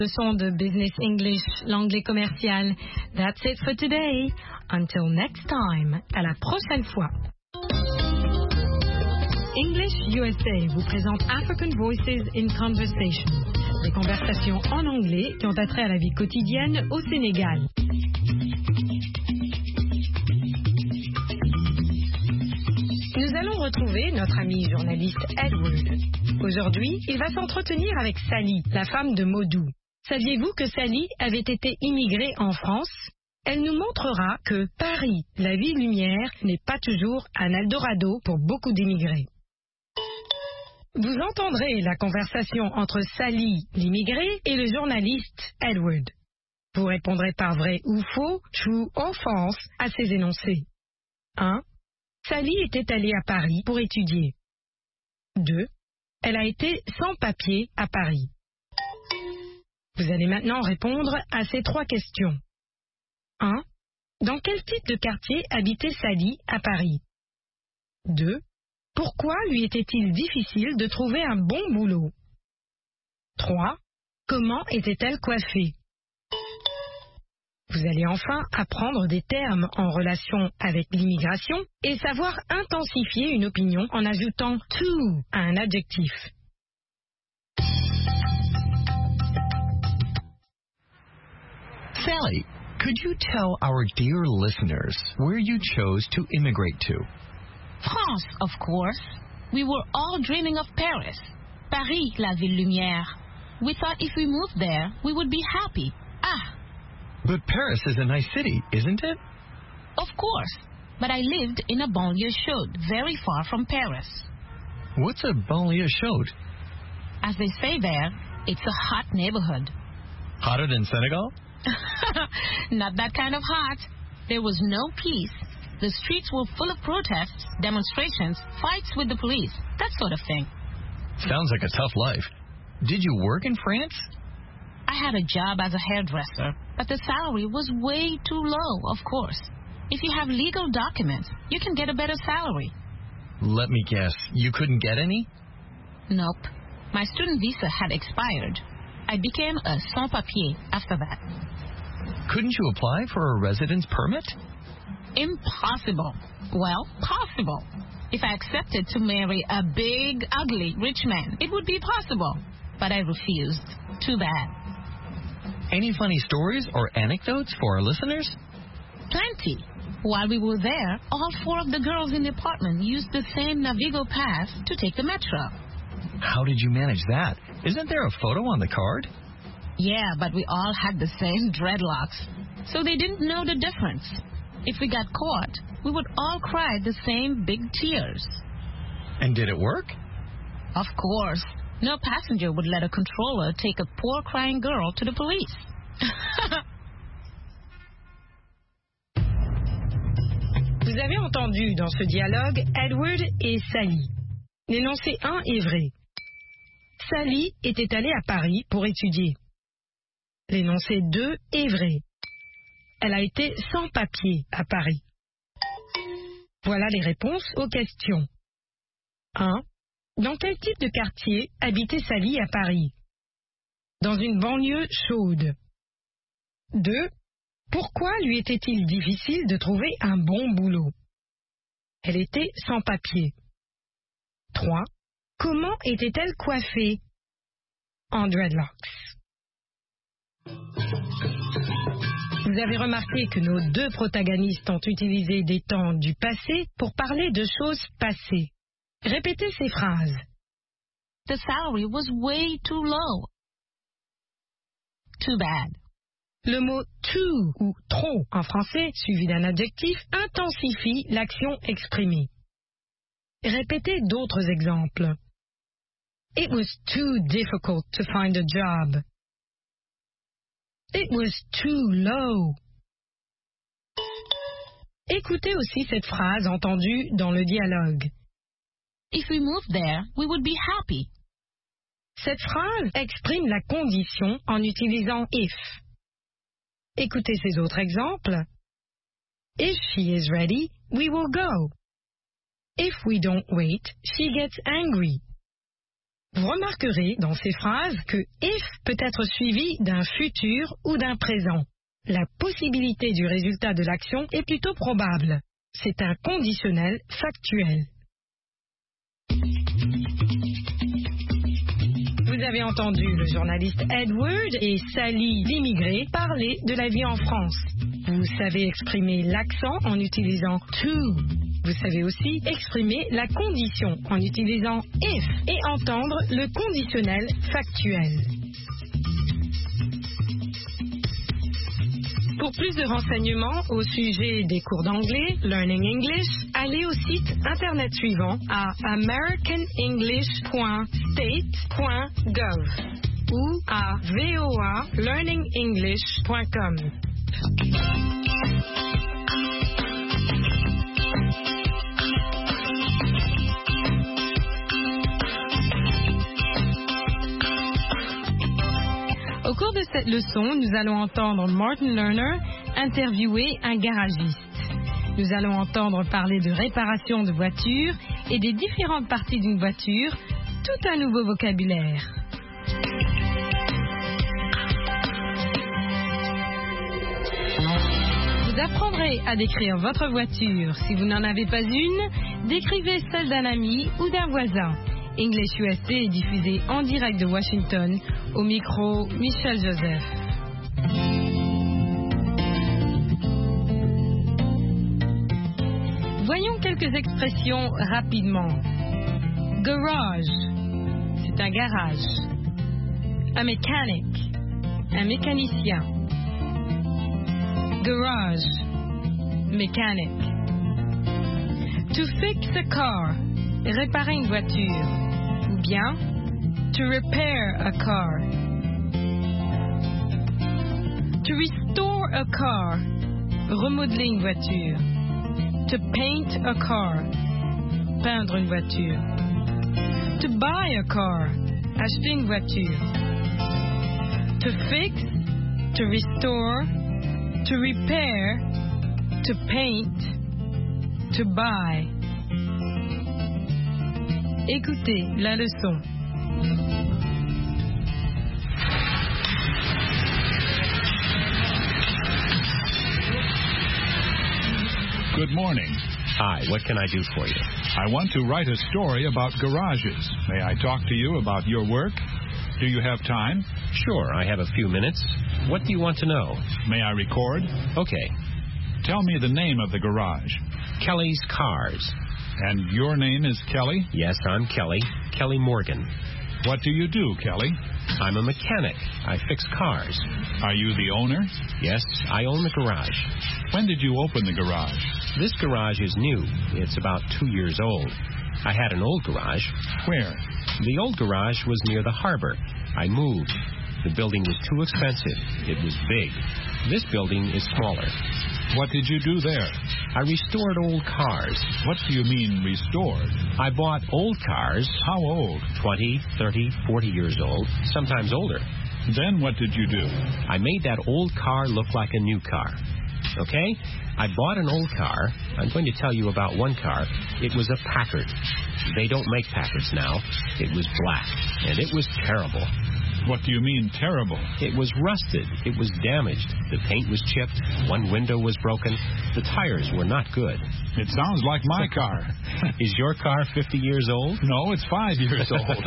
Leçon de Business English, l'anglais commercial. That's it for today. Until next time. À la prochaine fois. English USA vous présente African Voices in Conversation. Des conversations en anglais qui ont attrait à la vie quotidienne au Sénégal. Nous allons retrouver notre ami journaliste Edward. Aujourd'hui, il va s'entretenir avec Sally, la femme de Modou. Saviez-vous que Sally avait été immigrée en France? Elle nous montrera que Paris, la ville lumière, n'est pas toujours un Eldorado pour beaucoup d'immigrés. Vous entendrez la conversation entre Sally, l'immigrée, et le journaliste Edward. Vous répondrez par vrai ou faux, true or false, à ces énoncés. 1. Sally était allée à Paris pour étudier. 2. Elle a été sans papier à Paris. Vous allez maintenant répondre à ces 3 questions. 1. Dans quel type de quartier habitait Sally à Paris? 2. Pourquoi lui était-il difficile de trouver un bon boulot? 3. Comment était-elle coiffée? Vous allez enfin apprendre des termes en relation avec l'immigration et savoir intensifier une opinion en ajoutant to à un adjectif. Sally, could you tell our dear listeners where you chose to immigrate to? France, of course. We were all dreaming of Paris. Paris, la ville lumière. We thought if we moved there, we would be happy. But Paris is a nice city, isn't it? Of course. But I lived in a banlieue chaude, very far from Paris. What's a banlieue chaude? As they say there, it's a hot neighborhood. Hotter than Senegal? Not that kind of hot. There was no peace. The streets were full of protests, demonstrations, fights with the police, that sort of thing. Sounds like a tough life. Did you work in France? I had a job as a hairdresser, but the salary was way too low, of course. If you have legal documents, you can get a better salary. Let me guess, you couldn't get any? Nope. My student visa had expired. I became a sans-papier after that. Couldn't you apply for a residence permit? Impossible. Well, possible. If I accepted to marry a big, ugly, rich man, it would be possible. But I refused. Too bad. Any funny stories or anecdotes for our listeners? Plenty. While we were there, all 4 of the girls in the apartment used the same Navigo pass to take the metro. How did you manage that? Isn't there a photo on the card? Yeah, but we all had the same dreadlocks, so they didn't know the difference. If we got caught, we would all cry the same big tears. And did it work? Of course. No passenger would let a controller take a poor crying girl to the police. Vous avez entendu dans ce dialogue Edward et Sally. L'énoncé 1 est vrai. Sally était allée à Paris pour étudier. L'énoncé 2 est vrai. Elle a été sans papier à Paris. Voilà les réponses aux questions. 1. Dans quel type de quartier habitait Sally à Paris? Dans une banlieue chaude. 2. Pourquoi lui était-il difficile de trouver un bon boulot? Elle était sans papier. 3. Comment était-elle coiffée? En dreadlocks. Vous avez remarqué que nos 2 protagonistes ont utilisé des temps du passé pour parler de choses passées. Répétez ces phrases. The salary was way too low. Too bad. Le mot too ou trop en français, suivi d'un adjectif, intensifie l'action exprimée. Répétez d'autres exemples. It was too difficult to find a job. It was too low. Écoutez aussi cette phrase entendue dans le dialogue. If we moved there, we would be happy. Cette phrase exprime la condition en utilisant if. Écoutez ces autres exemples. If she is ready, we will go. If we don't wait, she gets angry. Vous remarquerez dans ces phrases que if peut être suivi d'un futur ou d'un présent. La possibilité du résultat de l'action est plutôt probable. C'est un conditionnel factuel. Vous avez entendu le journaliste Edward et Sally l'immigré parler de la vie en France. Vous savez exprimer l'accent en utilisant to. Vous savez aussi exprimer la condition en utilisant if et entendre le conditionnel factuel. Pour plus de renseignements au sujet des cours d'anglais, Learning English, allez au site internet suivant à americanenglish.state.gov ou à voalearningenglish.com. Au cours de cette leçon, nous allons entendre Martin Lerner interviewer un garagiste. Nous allons entendre parler de réparation de voitures et des différentes parties d'une voiture, tout un nouveau vocabulaire. Vous apprendrez à décrire votre voiture. Si vous n'en avez pas une, décrivez celle d'un ami ou d'un voisin. English USA est diffusé en direct de Washington, au micro Michel Joseph. Voyons quelques expressions rapidement. Garage, c'est un garage. A mechanic, un mécanicien. Garage, mechanic. To fix a car, réparer une voiture. Ou bien, to repair a car. To restore a car, remodeler une voiture. To paint a car, peindre une voiture. To buy a car, acheter une voiture. To fix, to restore, to repair, to paint, to buy. Écoutez la leçon. Good morning. Hi, what can I do for you? I want to write a story about garages. May I talk to you about your work? Do you have time? Sure, I have a few minutes. What do you want to know? May I record? Okay. Tell me the name of the garage. Kelly's Cars. And your name is Kelly? Yes, I'm Kelly. Kelly Morgan. What do you do, Kelly? I'm a mechanic. I fix cars. Are you the owner? Yes, I own the garage. When did you open the garage? This garage is new. It's about 2 years old. I had an old garage. Where? The old garage was near the harbor. I moved. The building was too expensive. It was big. This building is smaller. What did you do there? I restored old cars. What do you mean, restored? I bought old cars. How old? 20, 30, 40 years old, sometimes older. Then what did you do? I made that old car look like a new car. Okay? I bought an old car. I'm going to tell you about one car. It was a Packard. They don't make Packards now. It was black, and it was terrible. What do you mean, terrible? It was rusted. It was damaged. The paint was chipped. One window was broken. The tires were not good. It sounds like my car. Is your car 50 years old? No, it's 5 years old.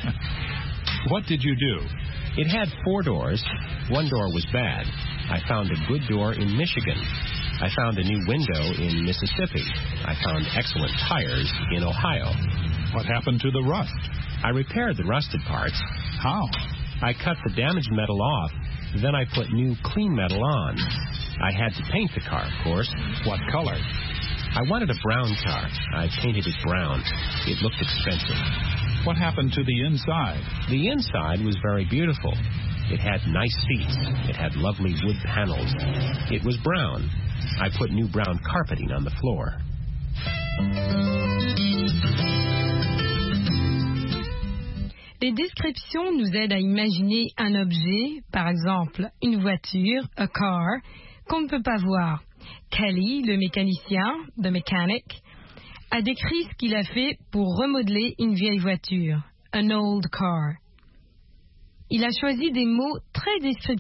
What did you do? It had 4 doors. One door was bad. I found a good door in Michigan. I found a new window in Mississippi. I found excellent tires in Ohio. What happened to the rust? I repaired the rusted parts. How? I cut the damaged metal off. Then I put new clean metal on. I had to paint the car, of course. What color? I wanted a brown car. I painted it brown. It looked expensive. What happened to the inside? The inside was very beautiful. It had nice seats. It had lovely wood panels. It was brown. I put new brown carpeting on the floor. Les descriptions nous aident à imaginer un objet, par exemple une voiture, a car, qu'on ne peut pas voir. Kelly, le mécanicien, the mechanic, a décrit ce qu'il a fait pour remodeler une vieille voiture. an old car. Il a choisi des mots très descriptifs.